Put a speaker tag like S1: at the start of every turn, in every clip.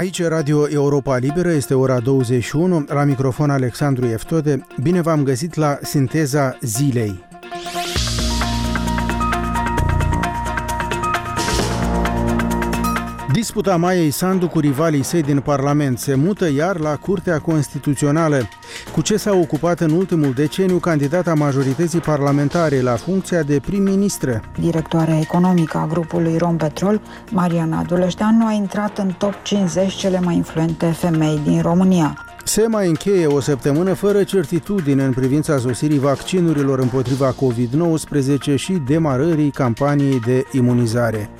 S1: Aici Radio Europa Liberă, este ora 21, la microfon Alexandru Eftode. Bine v-am găsit la Sinteza Zilei. Disputa Maiei Sandu cu rivalii săi din Parlament se mută iar la Curtea Constituțională. Cu ce s-a ocupat în ultimul deceniu candidata majorității parlamentare la funcția de prim-ministră?
S2: Directoarea economică a grupului Rompetrol, Mariana Duleșteanu, a intrat în top 50 cele mai influente femei din România.
S1: Se mai încheie o săptămână fără certitudine în privința sosirii vaccinurilor împotriva COVID-19 și demarării campaniei de imunizare.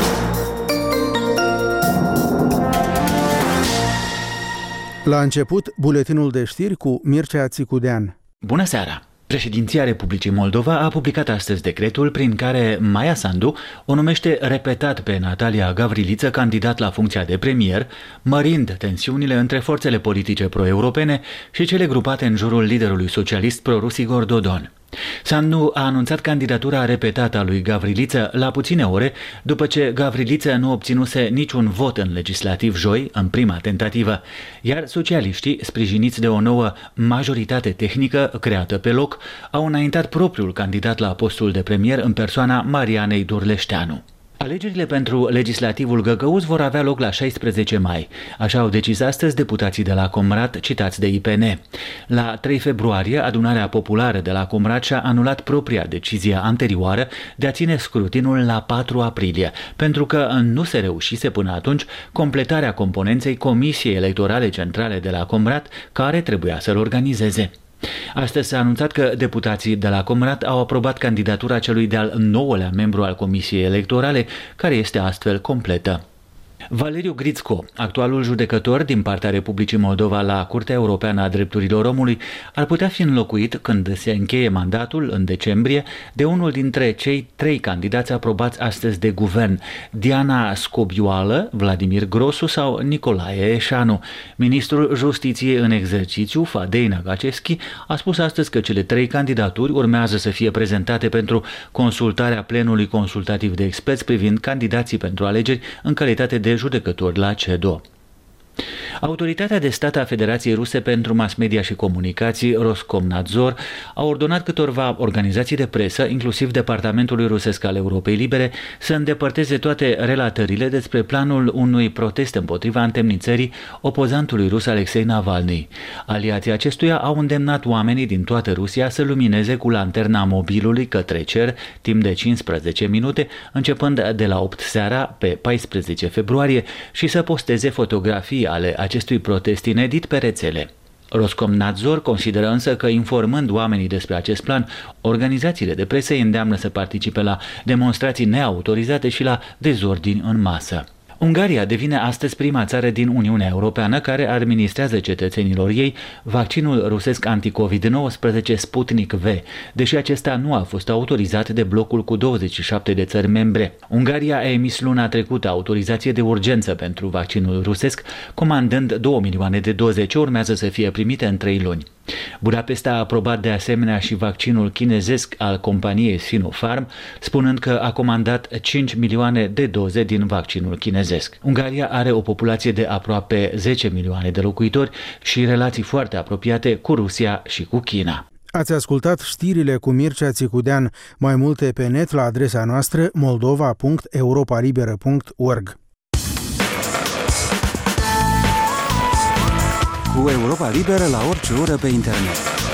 S1: La început, buletinul de știri cu Mircea Țicudean.
S3: Bună seara! Președinția Republicii Moldova a publicat astăzi decretul prin care Maia Sandu o numește repetat pe Natalia Gavriliță candidat la funcția de premier, mărind tensiunile între forțele politice pro-europene și cele grupate în jurul liderului socialist prorus Igor Dodon. Sandu a anunțat candidatura repetată a lui Gavriliță la puține ore după ce Gavriliță nu obținuse niciun vot în legislativ joi, în prima tentativă, iar socialiștii, sprijiniți de o nouă majoritate tehnică creată pe loc, au înaintat propriul candidat la postul de premier în persoana Marianei Durleșteanu. Alegerile pentru legislativul găgăuz vor avea loc la 16 mai. Așa au decis astăzi deputații de la Comrat, citați de IPN. La 3 februarie, adunarea populară de la Comrat și-a anulat propria decizie anterioară de a ține scrutinul la 4 aprilie, pentru că nu se reușise până atunci completarea componenței Comisiei Electorale Centrale de la Comrat, care trebuia să-l organizeze. Astăzi s-a anunțat că deputații de la Comrat au aprobat candidatura celui de-al 9-lea membru al Comisiei Electorale, care este astfel completă. Valeriu Grițco, actualul judecător din partea Republicii Moldova la Curtea Europeană a Drepturilor Omului, ar putea fi înlocuit, când se încheie mandatul în decembrie, de unul dintre cei 3 candidați aprobați astăzi de guvern, Diana Scobioală, Vladimir Grosu sau Nicolae Eșanu. Ministrul Justiției în exercițiu, Fadei Nagaceschi, a spus astăzi că cele 3 candidaturi urmează să fie prezentate pentru consultarea plenului consultativ de experți privind candidații pentru alegeri în calitate de judecători la CEDO. Autoritatea de stat a Federației Ruse pentru Mass Media și Comunicații, Roskomnadzor, a ordonat câtorva organizații de presă, inclusiv Departamentului Rusesc al Europei Libere, să îndepărteze toate relatările despre planul unui protest împotriva întemnițării opozantului rus Alexei Navalny. Aliații acestuia au îndemnat oamenii din toată Rusia să lumineze cu lanterna mobilului către cer timp de 15 minute, începând de la 8 seara pe 14 februarie și să posteze fotografii ale acestui protest inedit pe rețele. Roskomnadzor consideră însă că, informând oamenii despre acest plan, organizațiile de presă îi îndeamnă să participe la demonstrații neautorizate și la dezordini în masă. Ungaria devine astăzi prima țară din Uniunea Europeană care administrează cetățenilor ei vaccinul rusesc anti-COVID-19 Sputnik V, deși acesta nu a fost autorizat de blocul cu 27 de țări membre. Ungaria a emis luna trecută autorizație de urgență pentru vaccinul rusesc, comandând 2 milioane de doze ce urmează să fie primite în 3 luni. Budapesta a aprobat de asemenea și vaccinul chinezesc al companiei Sinopharm, spunând că a comandat 5 milioane de doze din vaccinul chinezesc. Ungaria are o populație de aproape 10 milioane de locuitori și relații foarte apropiate cu Rusia și cu China.
S1: Ați ascultat știrile cu Mircea Țicudean. Mai multe pe net la adresa noastră moldova.europalibera.org.
S4: Cu Europa Liberă la orice oră pe internet.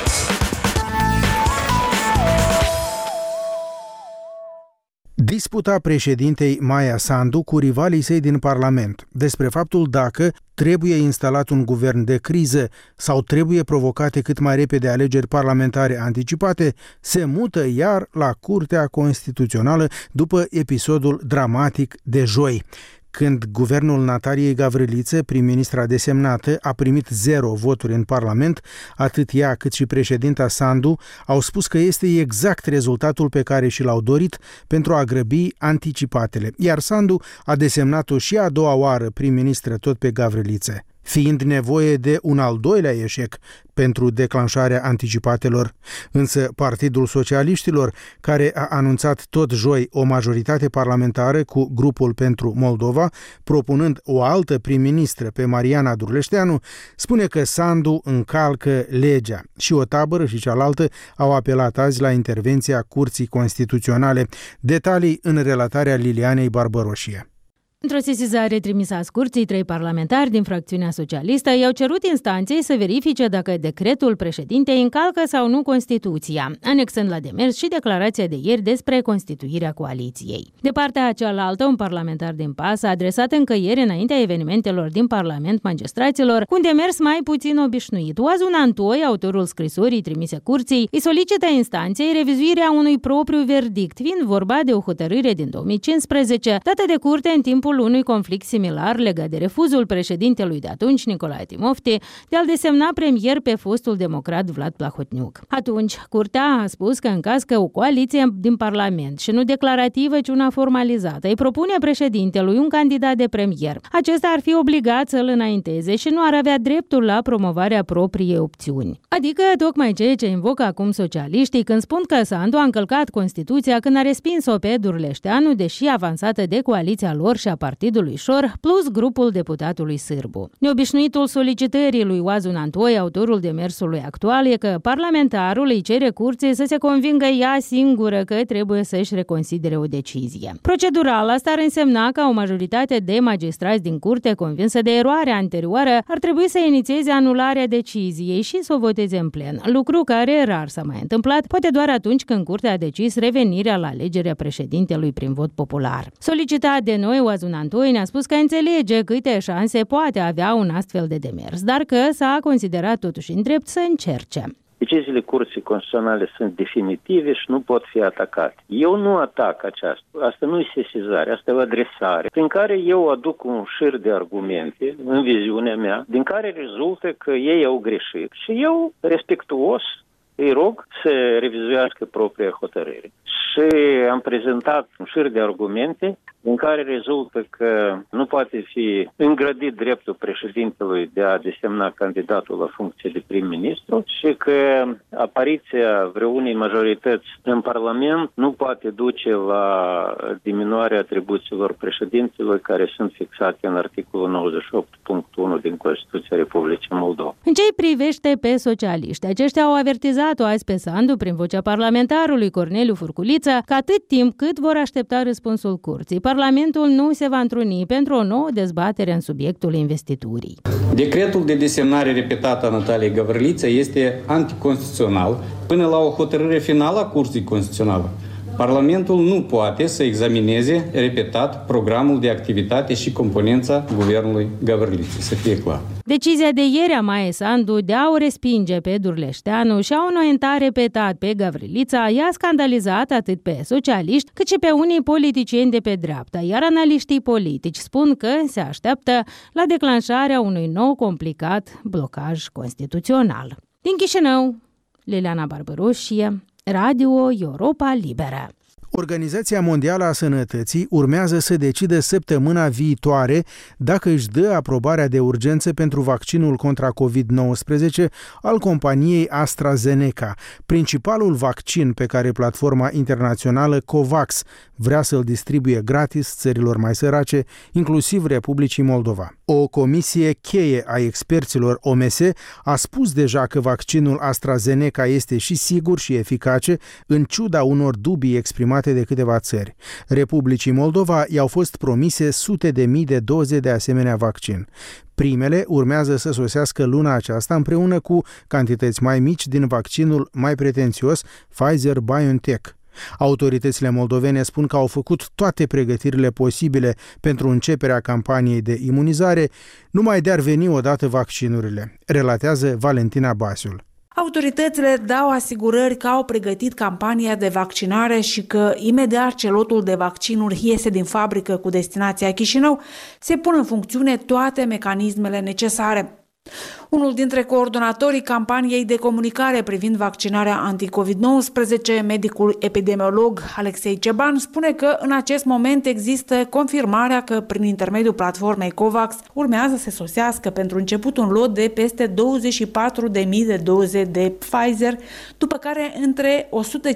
S1: Disputa președintei Maia Sandu cu rivalii săi din Parlament despre faptul dacă trebuie instalat un guvern de criză sau trebuie provocate cât mai repede alegeri parlamentare anticipate, se mută iar la Curtea Constituțională după episodul dramatic de joi, când guvernul Nataliei Gavriliță, prim-ministra desemnată, a primit 0 voturi în Parlament, atât ea cât și președinta Sandu au spus că este exact rezultatul pe care și l-au dorit pentru a grăbi anticipatele, iar Sandu a desemnat-o și a doua oară prim-ministră tot pe Gavriliță. fiind nevoie de un al doilea eșec pentru declanșarea anticipatelor. Însă Partidul Socialiștilor, care a anunțat tot joi o majoritate parlamentară cu Grupul pentru Moldova, propunând o altă prim-ministră pe Mariana Durleșteanu, spune că Sandu încalcă legea și o tabără și cealaltă au apelat azi la intervenția Curții Constituționale. Detalii în relatarea Lilianei Barbăroșie.
S5: Într-o sesizare trimisă Curții, 3 parlamentari din fracțiunea socialistă i-au cerut instanței să verifice dacă decretul președintei încalcă sau nu Constituția, anexând la demers și declarația de ieri despre constituirea coaliției. De partea cealaltă, un parlamentar din PAS a adresat încă ieri, înaintea evenimentelor din Parlament, magistraților cu un demers mai puțin obișnuit. Oazun Antoi, autorul scrisorii trimise Curții, îi solicită instanței revizuirea unui propriu verdict, fiind vorba de o hotărâre din 2015, dată de curte în timpul unui conflict similar legat de refuzul președintelui de atunci, Nicolae Timofte, de a-l desemna premier pe fostul democrat Vlad Plahotniuc. Atunci, curtea a spus că în caz că o coaliție din Parlament, și nu declarativă, ci una formalizată, îi propune președintelui un candidat de premier, acesta ar fi obligat să-l înainteze și nu ar avea dreptul la promovarea propriei opțiuni. Adică tocmai ceea ce invocă acum socialiștii când spun că Sandu a încălcat Constituția când a respins-o pe Durleșteanu, deși avansată de coaliția lor și a Partidului Șor, plus grupul deputatului Sârbu. Neobișnuitul solicitării lui Oazun Antoi, autorul demersului actual, e că parlamentarul îi cere curții să se convingă ea singură că trebuie să-și reconsidere o decizie. Procedural, asta ar însemna că o majoritate de magistrați din curte, convinsă de eroarea anterioară, ar trebui să inițieze anularea deciziei și să o voteze în plen, lucru care rar s-a mai întâmplat, poate doar atunci când curtea a decis revenirea la alegerea președintelui prin vot popular. Solicitat de noi, Oazun Antoi ne-a spus că înțelege câte șanse poate avea un astfel de demers, dar că s-a considerat totuși în drept să încerce.
S6: Deciziile Curții Constituționale sunt definitive și nu pot fi atacate. Eu nu atac aceasta. Asta nu e sesizare, asta e o adresare, prin care eu aduc un șir de argumente în viziunea mea, din care rezultă că ei au greșit. Și eu, respectuos, îi rog să revizuiască propria hotărâre. Și am prezentat un șir de argumente din care rezultă că nu poate fi îngrădit dreptul președintelui de a desemna candidatul la funcție de prim-ministru și că apariția vreunei majorități în Parlament nu poate duce la diminuarea atribuțiilor președintelui care sunt fixate în articolul 98.1 din Constituția Republicii Moldova.
S5: În ce privește pe socialiști, aceștia au avertizat-o azi pe Sandu prin vocea parlamentarului Corneliu Furculiță că atât timp cât vor aștepta răspunsul curții, Parlamentul nu se va întruni pentru o nouă dezbatere în subiectul investiturii.
S7: Decretul de desemnare repetată a Nataliei Gavriliță este anticonstituțional până la o hotărâre finală a Curții Constituționale. Parlamentul nu poate să examineze repetat programul de activitate și componența guvernului Gavriliță, să fie clar.
S5: Decizia de ieri a Maiei Sandu de a o respinge pe Durleșteanu și a înainta repetat pe Gavrilița i-a scandalizat atât pe socialiști cât și pe unii politicieni de pe dreapta, iar analiștii politici spun că se așteaptă la declanșarea unui nou complicat blocaj constituțional. Din Chișinău, Liliana Barbăroșie, Radio Europa Liberă.
S1: Organizația Mondială a Sănătății urmează să decidă săptămâna viitoare dacă își dă aprobarea de urgență pentru vaccinul contra COVID-19 al companiei AstraZeneca, principalul vaccin pe care platforma internațională COVAX vrea să-l distribuie gratis țărilor mai sărace, inclusiv Republicii Moldova. O comisie cheie a experților OMS a spus deja că vaccinul AstraZeneca este și sigur și eficace, în ciuda unor dubii exprimate de câteva țări. Republicii Moldova i-au fost promise sute de mii de doze de asemenea vaccin. Primele urmează să sosească luna aceasta împreună cu cantități mai mici din vaccinul mai pretențios Pfizer-BioNTech. Autoritățile moldovene spun că au făcut toate pregătirile posibile pentru începerea campaniei de imunizare, numai de ar veni odată vaccinurile, relatează Valentina Basiul.
S8: Autoritățile dau asigurări că au pregătit campania de vaccinare și că imediat ce lotul de vaccinuri iese din fabrică cu destinația Chișinău, se pun în funcțiune toate mecanismele necesare. Unul dintre coordonatorii campaniei de comunicare privind vaccinarea anti-COVID-19, medicul epidemiolog Alexei Ceban, spune că în acest moment există confirmarea că prin intermediul platformei COVAX urmează să sosească pentru început un lot de peste 24.000 de doze de Pfizer, după care între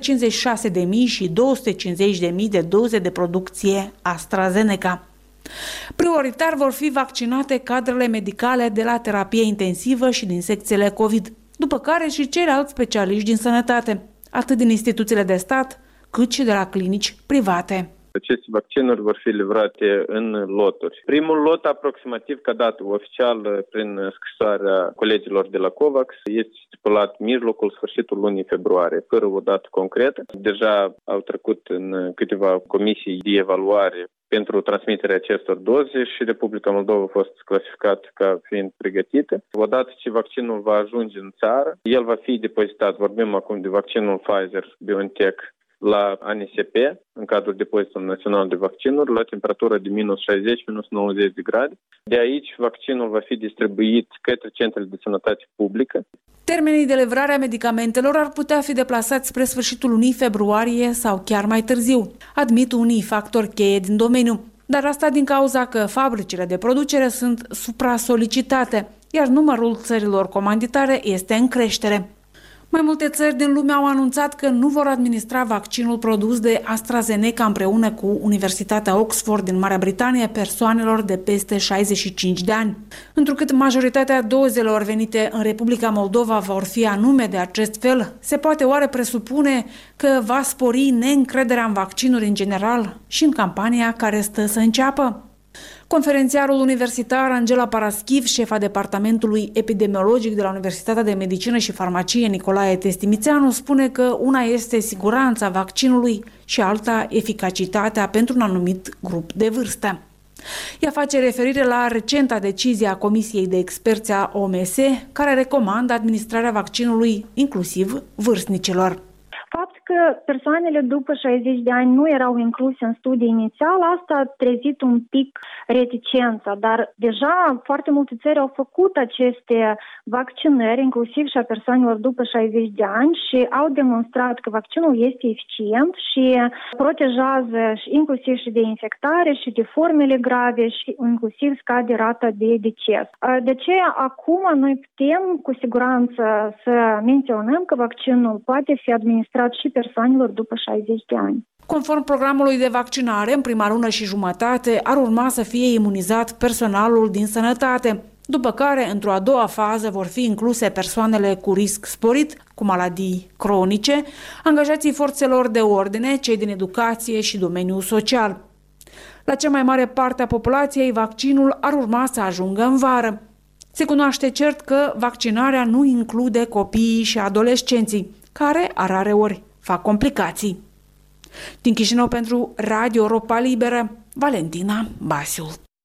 S8: 156.000 și 250.000 de doze de producție AstraZeneca. Prioritar vor fi vaccinate cadrele medicale de la terapie intensivă și din secțiile COVID, după care și ceilalți specialiști din sănătate, atât din instituțiile de stat, cât și de la clinici private.
S6: Aceste vaccinuri vor fi livrate în loturi. Primul lot, aproximativ ca dată oficial prin scrisoarea colegilor de la COVAX, este stipulat mijlocul, sfârșitul lunii februarie, fără o dată concretă. Deja au trecut în câteva comisii de evaluare pentru transmiterea acestor doze și Republica Moldova a fost clasificat ca fiind pregătită. Odată ce vaccinul va ajunge în țară, el va fi depozitat, vorbim acum de vaccinul Pfizer-BioNTech, la ANSP, în cadrul depozitului național de vaccinuri, la temperatură de minus 60, minus 90 de grade. De aici, vaccinul va fi distribuit către centrele de sănătate publică.
S8: Termenii de livrare a medicamentelor ar putea fi deplasați spre sfârșitul lunii februarie sau chiar mai târziu, admit unii factori cheie din domeniu. Dar asta din cauza că fabricile de producere sunt supra-solicitate, iar numărul țărilor comanditare este în creștere. Mai multe țări din lume au anunțat că nu vor administra vaccinul produs de AstraZeneca împreună cu Universitatea Oxford din Marea Britanie persoanelor de peste 65 de ani. Întrucât majoritatea dozelor venite în Republica Moldova vor fi anume de acest fel, se poate oare presupune că va spori neîncrederea în vaccinuri în general și în campania care stă să înceapă? Conferențiarul universitar Angela Paraschiv, șefa departamentului epidemiologic de la Universitatea de Medicină și Farmacie Nicolae Testimițeanu, spune că una este siguranța vaccinului și alta eficacitatea pentru un anumit grup de vârstă. Ea face referire la recenta decizie a Comisiei de Experți a OMS, care recomandă administrarea vaccinului inclusiv vârstnicilor.
S9: Faptul că persoanele după 60 de ani nu erau incluse în studii inițial, asta a trezit un pic reticența, dar deja foarte multe țări au făcut aceste vaccinări, inclusiv și a persoanelor după 60 de ani, și au demonstrat că vaccinul este eficient și protejează inclusiv și de infectare și de formele grave și inclusiv scade rata de deces. De aceea acum noi putem cu siguranță să menționăm că vaccinul poate fi administrat și persoanelor după 60 de ani.
S8: Conform programului de vaccinare, în prima lună și jumătate ar urma să fie imunizat personalul din sănătate, după care, într-o a doua fază, vor fi incluse persoanele cu risc sporit, cu maladii cronice, angajații forțelor de ordine, cei din educație și domeniul social. La cea mai mare parte a populației, vaccinul ar urma să ajungă în vară. Se cunoaște cert că vaccinarea nu include copiii și adolescenții, care, rareori, fac complicații. Din Chișinău pentru Radio Europa Liberă, Valentina Basiul.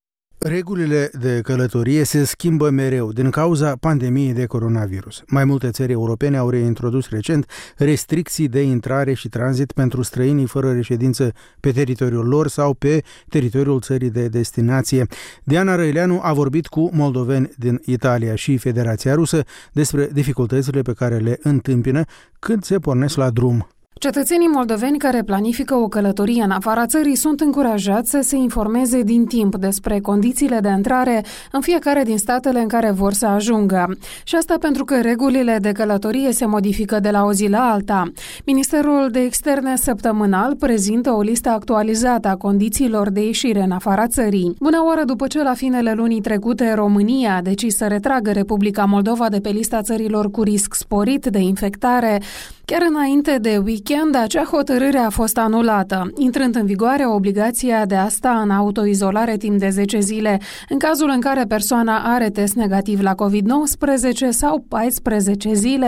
S1: Regulile de călătorie se schimbă mereu din cauza pandemiei de coronavirus. Mai multe țări europene au reintrodus recent restricții de intrare și tranzit pentru străinii fără reședință pe teritoriul lor sau pe teritoriul țării de destinație. Diana Răileanu a vorbit cu moldoveni din Italia și Federația Rusă despre dificultățile pe care le întâmpină când se pornesc la drum.
S10: Cetățenii moldoveni care planifică o călătorie în afara țării sunt încurajați să se informeze din timp despre condițiile de intrare în fiecare din statele în care vor să ajungă. Și asta pentru că regulile de călătorie se modifică de la o zi la alta. Ministerul de Externe săptămânal prezintă o listă actualizată a condițiilor de ieșire în afara țării. Bună oară după ce la finele lunii trecute România a decis să retragă Republica Moldova de pe lista țărilor cu risc sporit de infectare, chiar înainte de weekend, acea hotărâre a fost anulată, intrând în vigoare obligația de a sta în autoizolare timp de 10 zile, în cazul în care persoana are test negativ la COVID-19 sau 14 zile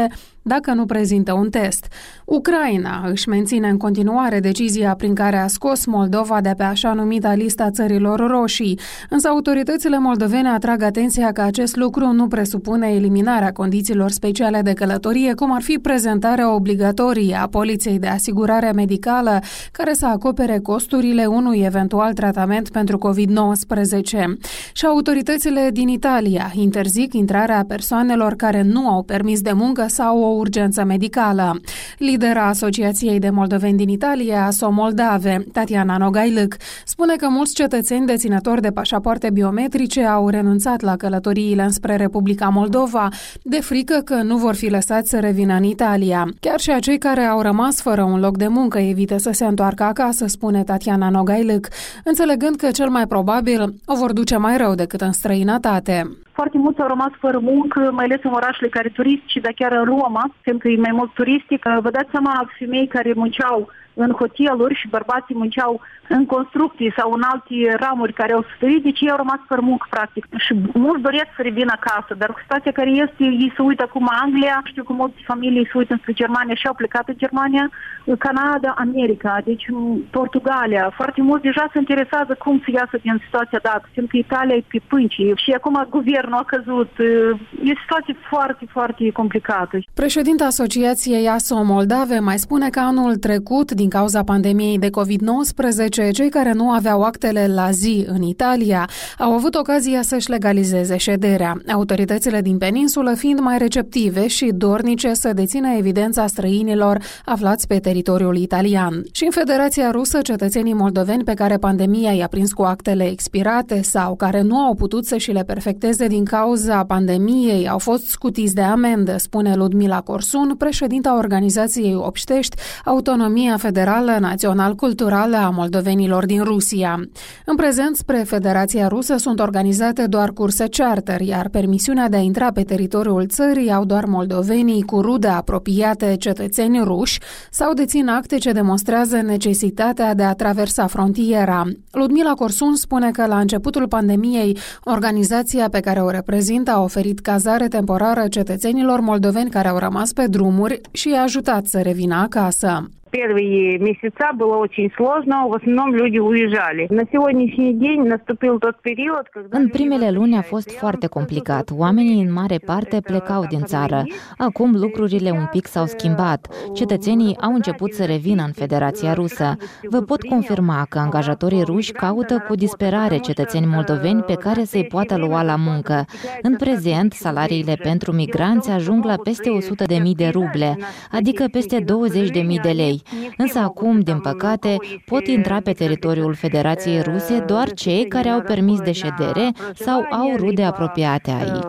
S10: dacă nu prezintă un test. Ucraina își menține în continuare decizia prin care a scos Moldova de pe așa numita lista țărilor roșii, însă autoritățile moldovene atrag atenția că acest lucru nu presupune eliminarea condițiilor speciale de călătorie, cum ar fi prezentarea obligatorie a poliței de asigurare medicală care să acopere costurile unui eventual tratament pentru COVID-19. Și autoritățile din Italia interzic intrarea persoanelor care nu au permis de muncă sau o urgență medicală. Lidera Asociației de Moldoveni din Italia, ASO Moldave, Tatiana Nogailăc, spune că mulți cetățeni deținători de pașapoarte biometrice au renunțat la călătoriile înspre Republica Moldova de frică că nu vor fi lăsați să revină în Italia. Chiar și acei care au rămas fără un loc de muncă evită să se întoarcă acasă, spune Tatiana Nogailăc, înțelegând că cel mai probabil o vor duce mai rău decât în străinătate.
S11: Foarte mulți au rămas fără muncă, mai ales în orașele care turistice, dar chiar în Roma, fiindcă e mai mult turistic. Vă dați seama, femei care munceau în hoteluri și bărbații munceau în construcții sau în alte ramuri care au suferit, deci ei au rămas fără muncă, practic. Și mulți doresc să revină acasă, dar situația care este, ei se uită acum Anglia, știu că multe familii se uită spre Germania și au plecat în Germania, Canada, America, deci Portugalia. Foarte mulți deja se interesează cum să iasă din situația dată, fiindcă Italia e pe pânci și acum guvernul a căzut. E o situație foarte, foarte complicată.
S10: Președinta Asociației ASO Moldave mai spune că anul trecut, din cauza pandemiei de COVID-19, cei care nu aveau actele la zi în Italia au avut ocazia să-și legalizeze șederea, autoritățile din peninsulă fiind mai receptive și dornice să dețină evidența străinilor aflați pe teritoriul italian. Și în Federația Rusă, cetățenii moldoveni pe care pandemia i-a prins cu actele expirate sau care nu au putut să și le perfecteze din cauza pandemiei au fost scutiți de amendă, spune Ludmila Corsun, președinta organizației Obștești, Autonomia Federală Național-Culturală a moldovenilor din Rusia. În prezent, spre Federația Rusă sunt organizate doar curse charter, iar permisiunea de a intra pe teritoriul țării au doar moldovenii cu rude apropiate cetățeni ruși sau dețin acte ce demonstrează necesitatea de a traversa frontiera. Ludmila Corsun spune că la începutul pandemiei, organizația pe care o reprezintă a oferit cazare temporară cetățenilor moldoveni care au rămas pe drumuri și i-a ajutat să revină acasă.
S12: Первые месяца было очень сложно, в основном люди уезжали. На сегодняшний день наступил тот период, когда...
S13: În primele luni a fost foarte complicat. Oamenii în mare parte plecau din țară. Acum lucrurile un pic s-au schimbat. Cetățenii au început să revină în Federația Rusă. Vă pot confirma că angajatorii ruși caută cu disperare cetățeni moldoveni pe care să-i poată lua la muncă. În prezent, salariile pentru migranți ajung la peste 100.000 de ruble, adică peste 20.000 de lei. Însă acum, din păcate, pot intra pe teritoriul Federației Ruse doar cei care au permis de ședere sau au rude apropiate aici.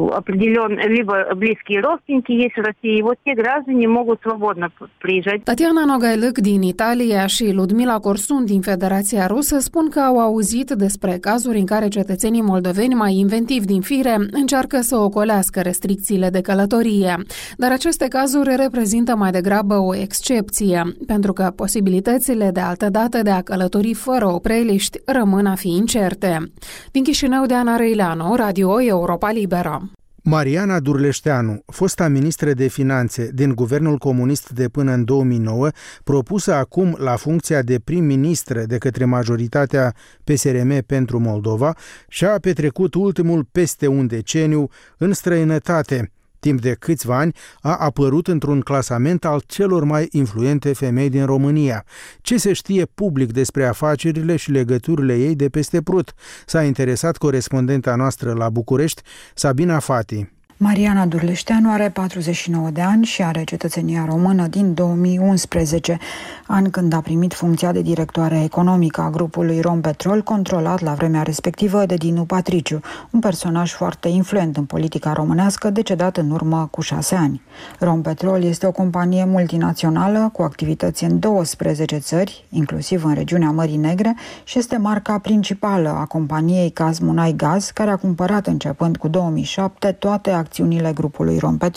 S10: Tatiana Nogailăc din Italia și Ludmila Corsun din Federația Rusă spun că au auzit despre cazuri în care cetățenii moldoveni mai inventivi din fire încearcă să ocolească restricțiile de călătorie. Dar aceste cazuri reprezintă mai degrabă o excepție, pentru că posibilitățile de altădată de a călători fără opreliști rămân a fi incerte. Din Chișinău, Deana Răileanu, Radio Europa Liberă.
S1: Mariana Durleșteanu, fosta ministră de finanțe din guvernul comunist de până în 2009, propusă acum la funcția de prim-ministră de către majoritatea PSRM pentru Moldova, și-a petrecut ultimul peste un deceniu în străinătate. Timp de câțiva ani a apărut într-un clasament al celor mai influente femei din România. Ce se știe public despre afacerile și legăturile ei de peste Prut? S-a interesat corespondenta noastră la București, Sabina Fati.
S2: Mariana Durleșteanu are 49 de ani și are cetățenia română din 2011, an când a primit funcția de directoare economică a grupului Rompetrol, controlat la vremea respectivă de Dinu Patriciu, un personaj foarte influent în politica românească, decedat în urmă cu 6 ani. Rompetrol este o companie multinațională cu activități în 12 țări, inclusiv în regiunea Mării Negre, și este marca principală a companiei Kazmunai Gaz, care a cumpărat începând cu 2007 toate acțiunile grupului Rompetrol.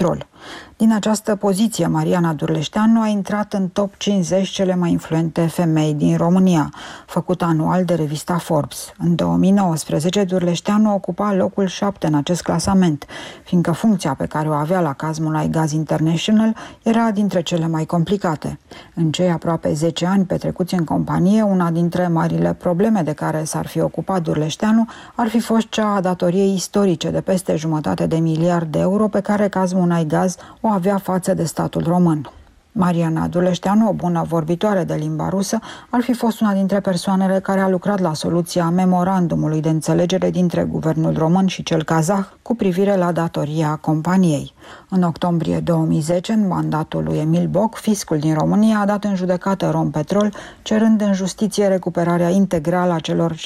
S2: Din această poziție, Mariana Durleșteanu a intrat în top 50 cele mai influente femei din România, făcut anual de revista Forbes. În 2019, Durleșteanu ocupa locul 7 în acest clasament, fiindcă funcția pe care o avea la Kazmunaigaz International era dintre cele mai complicate. În cei aproape 10 ani petrecuți în companie, una dintre marile probleme de care s-ar fi ocupat Durleșteanu ar fi fost cea a datoriei istorice de peste $1,5 miliard de euro pe care Kazmunaigaz o avea față de statul român. Mariana Durleșteanu, o bună vorbitoare de limba rusă, ar fi fost una dintre persoanele care a lucrat la soluția memorandumului de înțelegere dintre guvernul român și cel kazah cu privire la datoria companiei. În octombrie 2010, în mandatul lui Emil Boc, fiscul din România a dat în judecată Rompetrol, cerând în justiție recuperarea integrală a celor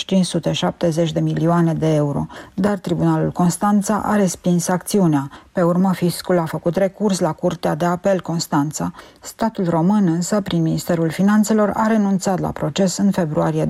S2: 570 de milioane de euro. Dar Tribunalul Constanța a respins acțiunea. Pe urmă, fiscul a făcut recurs la Curtea de Apel Constanța. Statul român însă, prin Ministerul Finanțelor, a renunțat la proces în februarie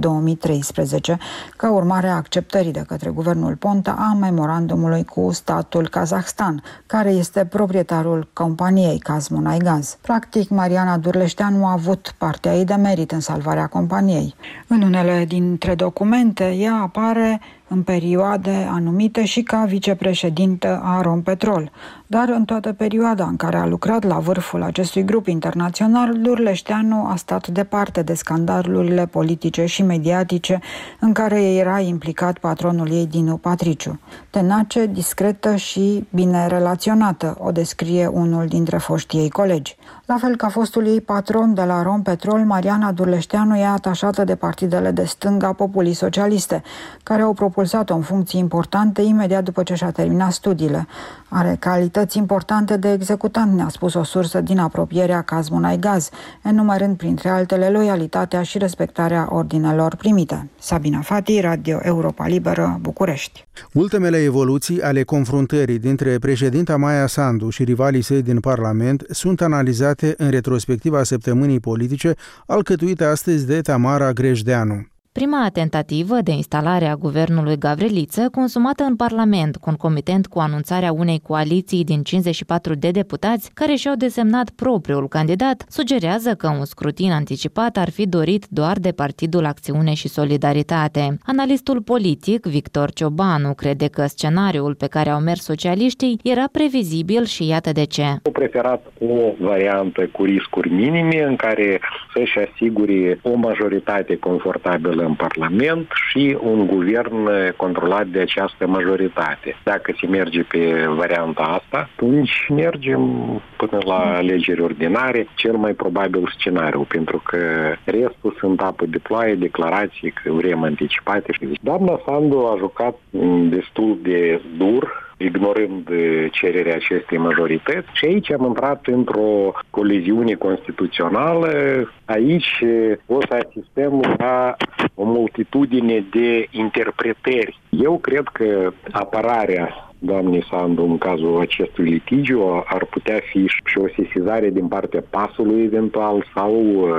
S2: 2013, ca urmare a acceptării de către guvernul Ponta a memorandumului cu statul Kazahstan, care este proprietarul companiei Kazmunaigaz. Practic, Mariana Durleșteanu a avut partea ei de merit în salvarea companiei. În unele dintre documente, ea apare în perioade anumite și ca vicepreședintă a Rompetrol. Dar în toată perioada în care a lucrat la vârful acestui grup internațional, Durleșteanu a stat departe de scandalurile politice și mediatice în care era implicat patronul ei, Dinu Patriciu. Tenace, discretă și bine relaționată, o descrie unul dintre foștii ei colegi. La fel ca fostul ei patron de la Rompetrol, Mariana Durleșteanu e atașată de partidele de stânga populii socialiste, care au propulsat-o în funcții importante imediat după ce și-a terminat studiile. Are calități importante de executant, ne-a spus o sursă din apropierea Kazmunaigaz, enumerând printre altele loialitatea și respectarea ordinelor primite. Sabina Fati, Radio Europa Liberă, București.
S1: Ultimele evoluții ale confruntării dintre președinta Maia Sandu și rivalii săi din Parlament sunt analizate în retrospectiva săptămânii politice alcătuită astăzi de Tamara Grejdeanu.
S13: Prima tentativă de instalare a guvernului Gavriliță, consumată în Parlament, concomitent cu anunțarea unei coaliții din 54 de deputați care și-au desemnat propriul candidat, sugerează că un scrutin anticipat ar fi dorit doar de Partidul Acțiune și Solidaritate. Analistul politic Victor Ciobanu crede că scenariul pe care au mers socialiștii era previzibil și iată de ce.
S14: Au preferat o variantă cu riscuri minime în care să-și asigure o majoritate confortabilă în Parlament și un guvern controlat de această majoritate. Dacă se merge pe varianta asta, atunci mergem până la alegeri ordinare, cel mai probabil scenariu, pentru că restul sunt apă de ploaie, declarații că vrem anticipate. Doamna Sandu a jucat destul de dur, ignorând cererea acestei majorități. Și aici am intrat într-o coliziune constituțională. Aici o să asistăm la o multitudine de interpretări. Eu cred că apărarea doamnei Sandu în cazul acestui litigiu ar putea fi și o sesizare din partea PAS-ului eventual sau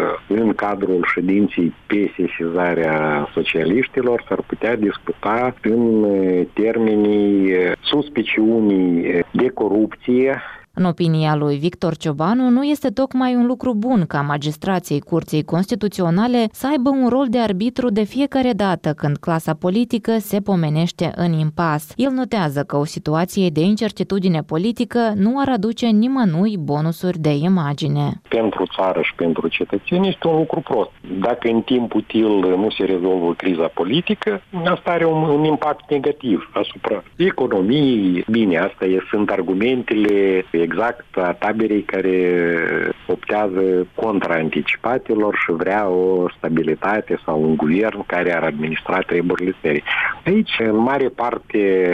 S14: în cadrul ședinței pe sesizarea socialiștilor s-ar putea discuta în termenii suspiciunii de corupție.
S13: În opinia lui Victor Ciobanu, nu este tocmai un lucru bun ca magistrații Curții Constituționale să aibă un rol de arbitru de fiecare dată când clasa politică se pomenește în impas. El notează că o situație de incertitudine politică nu ar aduce nimănui bonusuri de imagine.
S14: Pentru țară și pentru cetățeni este un lucru prost. Dacă în timp util nu se rezolvă criza politică, asta are un impact negativ asupra economiei. Bine, asta sunt argumentele exact a taberei care optează contra anticipatelor și vrea o stabilitate sau un guvern care ar administra treburile țării. Aici, în mare parte,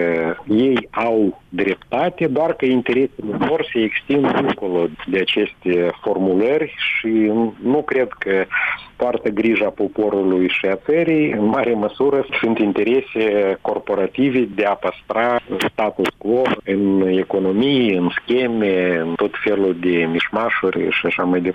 S14: ei au dreptate, doar că interesele lor se extind dincolo de aceste formulări și nu cred că poartă grija poporului și a țării. În mare măsură sunt interese corporative de a păstra status quo în economie, în scheme, în tot felul de mișmașuri și așa mai departe.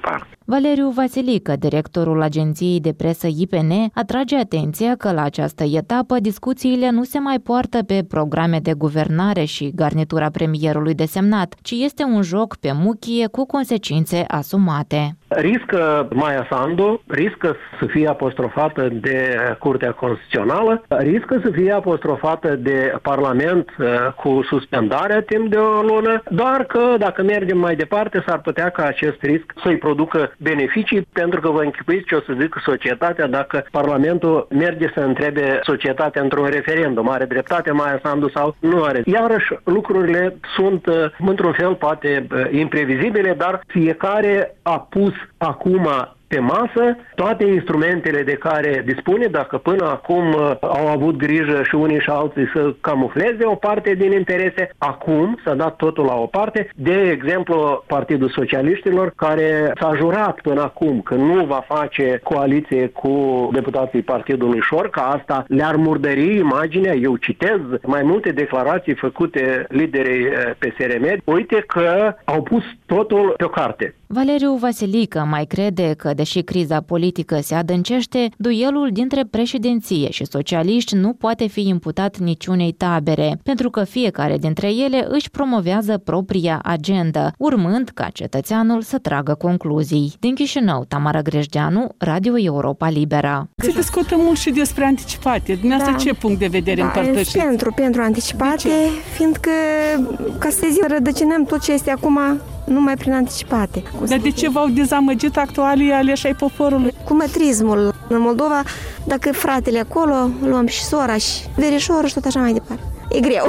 S13: Valeriu Vasilică, directorul agenției de presă IPN, atrage atenția că la această etapă discuțiile nu se mai poartă pe programe de guvernare și garnitura premierului desemnat, ci este un joc pe muchie cu consecințe asumate.
S15: Riscă Maia Sandu, riscă să fie apostrofată de Curtea Constituțională, riscă să fie apostrofată de Parlament cu suspendarea timp de o lună, doar că dacă mergem mai departe s-ar putea ca acest risc să-i producă beneficii, pentru că vă închipuiți ce o să zică societatea dacă Parlamentul merge să întrebe societatea într-un referendum. Are dreptate Maia Sandu sau nu are? Iarăși lucrurile sunt într-un fel poate imprevizibile, dar fiecare a pus acum pe masă toate instrumentele de care dispune, dacă până acum au avut grijă și unii și alții să camufleze o parte din interese, acum s-a dat totul la o parte. De exemplu, Partidul Socialiștilor, care s-a jurat până acum că nu va face coaliție cu deputații Partidului Șor, că asta le-ar murdări imaginea. Eu citez mai multe declarații făcute liderii PSRM. Uite că au pus totul pe o carte.
S13: Valeriu Vasilică mai crede că, deși criza politică se adâncește, duelul dintre președinție și socialiști nu poate fi imputat niciunei tabere, pentru că fiecare dintre ele își promovează propria agendă, urmând ca cetățeanul să tragă concluzii. Din Chișinău, Tamara Grejdeanu, Radio Europa Liberă.
S16: Se discută mult și despre anticipate. Dumneavoastră ce punct de vedere împărtășiți?
S17: Pentru anticipate, fiindcă ca să rădăcinăm tot ce este acum numai prin anticipate.
S16: Dar de ce v-au dezamăgit actualii aleși ai poporului?
S17: Cu mătrismul în Moldova, dacă fratele acolo, luăm și sora și verișorul și tot așa mai departe. E greu.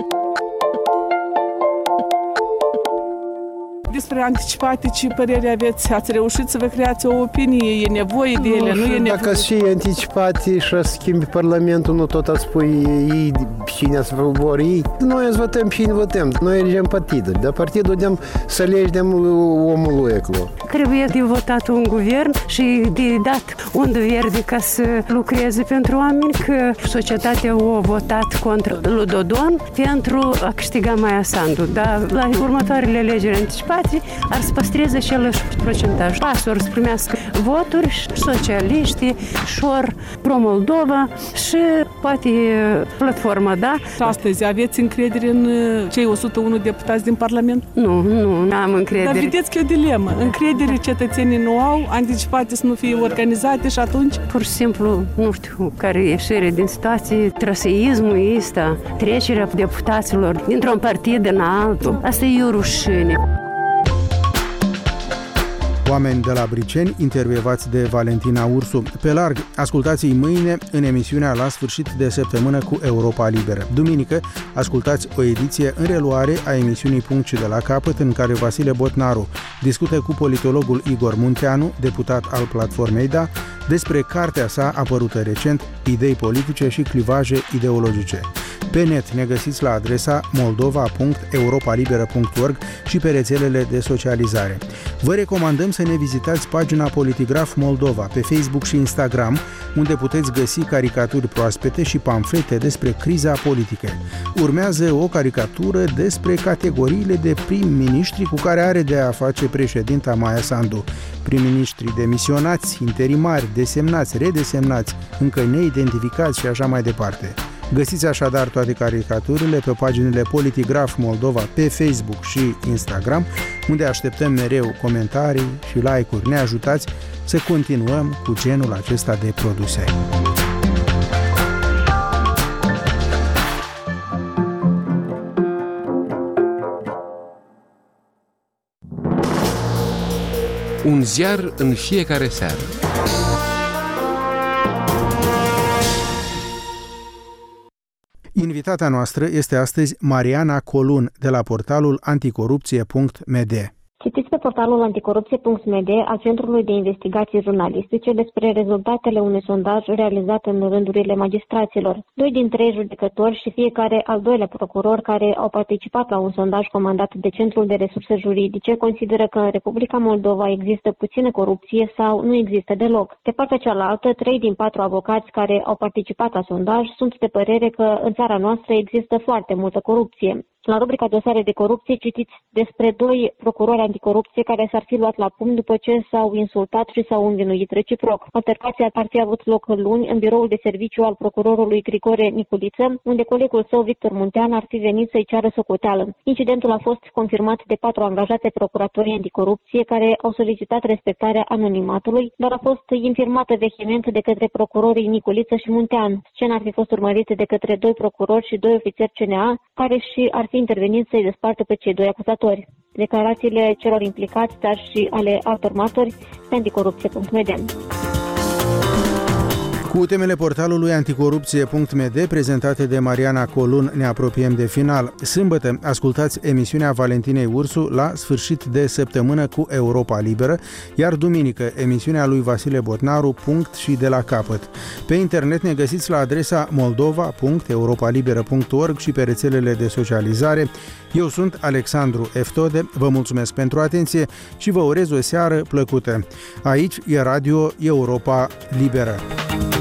S16: Despre anticipate, ce părere aveți? Ați reușit să vă creați o opinie? E nevoie de ele? Nu e nevoie?
S18: Dacă și anticipate și schimbi Parlamentul, nu tot ați spui ei cine să vor ei. Noi îți votăm cine votăm. Noi elegem partidul. Dar partidul dăm să legem omul lui acolo.
S19: Trebuie de votat un guvern și de dat undă verde ca să lucreze pentru oameni, că societatea a votat contra lui Dodon pentru a câștiga Maia Sandu. Dar la următoarele alegeri anticipate ar să păstreze același procentaj. Pasor să primească voturi, socialiștii, Șor, Pro-Moldova și poate platforma, da?
S16: Astăzi aveți încredere în cei 101 deputați din Parlament?
S19: Nu am încredere.
S16: Dar vedeți că e o dilemă. Încredere cetățenii nu au, anticipate să nu fie organizate și atunci?
S19: Pur și simplu, nu știu care e ieșire din situație, traseismul ăsta, trecerea deputaților dintr-un partid în altul. Asta e o rușine.
S1: Oameni de la Briceni, intervievați de Valentina Ursu. Pe larg, ascultați-i mâine în emisiunea La sfârșit de săptămână cu Europa Liberă. Duminică, ascultați o ediție în reluare a emisiunii Punct și de la capăt, în care Vasile Botnaru discută cu politologul Igor Munteanu, deputat al Platformei DA, despre cartea sa apărută recent, Idei politice și clivaje ideologice. Pe net ne găsiți la adresa moldova.europalibera.org și pe rețelele de socializare. Vă recomandăm să ne vizitați pagina Politigraf Moldova pe Facebook și Instagram, unde puteți găsi caricaturi proaspete și pamflete despre criza politică. Urmează o caricatură despre categoriile de prim-ministri cu care are de a face președinta Maia Sandu. Prim-ministri demisionați, interimari, desemnați, redesemnați, încă neidentificați și așa mai departe. Găsiți așadar toate caricaturile pe paginile Politigraf Moldova pe Facebook și Instagram, unde așteptăm mereu comentarii și like-uri. Ne ajutați să continuăm cu genul acesta de produse.
S20: Un ziar în fiecare seară.
S1: Invitata noastră este astăzi Mariana Colun, de la portalul anticorupție.md.
S21: Citiți pe portalul anticorupție.md a Centrului de Investigații Jurnalistice despre rezultatele unui sondaj realizat în rândurile magistraților. 2 din 3 judecători și fiecare al doilea procuror care au participat la un sondaj comandat de Centrul de Resurse Juridice consideră că în Republica Moldova există puțină corupție sau nu există deloc. De partea cealaltă, 3 din 4 avocați care au participat la sondaj sunt de părere că în țara noastră există foarte multă corupție. La rubrica dosare de corupție citiți despre 2 procurori anticorupție care s-ar fi luat la pumn după ce s-au insultat și s-au învinuit reciproc. Altercația ar fi avut loc luni în biroul de serviciu al procurorului Grigore Niculiță, unde colegul său Victor Muntean ar fi venit să-i ceară socoteală. Incidentul a fost confirmat de 4 angajați ai procuratorii anticorupție care au solicitat respectarea anonimatului, dar a fost infirmată vehement de către procurorii Niculiță și Muntean. Scena ar fi fost urmărită de către 2 procurori și 2 ofițeri CNA, care și ar fi intervenit să-i despartă pe cei 2 acuzatori. Declarațiile celor implicați, dar și ale altor martori, pe anticorupție.md.
S1: Cu temele portalului anticorupție.md prezentate de Mariana Colun ne apropiem de final. Sâmbătă ascultați emisiunea Valentinei Ursu la sfârșit de săptămână cu Europa Liberă, iar duminică emisiunea lui Vasile Botnaru, Punct și de la capăt. Pe internet ne găsiți la adresa moldova.europalibera.org și pe rețelele de socializare. Eu sunt Alexandru Eftode, vă mulțumesc pentru atenție și vă urez o seară plăcută. Aici e Radio Europa Liberă.